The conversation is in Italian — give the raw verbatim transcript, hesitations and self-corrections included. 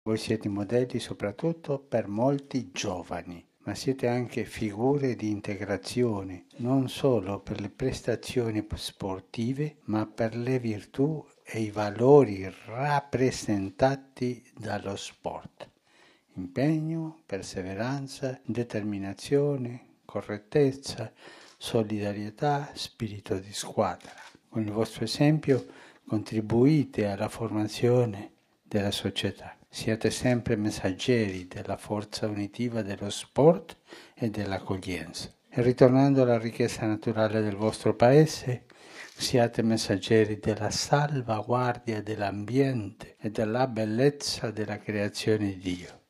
Voi siete modelli soprattutto per molti giovani, ma siete anche figure di integrazione, non solo per le prestazioni sportive, ma per le virtù e i valori rappresentati dallo sport. Impegno, perseveranza, determinazione, correttezza, solidarietà, spirito di squadra. Con il vostro esempio contribuite alla formazione della società. Siate sempre messaggeri della forza unitiva dello sport e dell'accoglienza. E ritornando alla ricchezza naturale del vostro paese, siate messaggeri della salvaguardia dell'ambiente e della bellezza della creazione di Dio.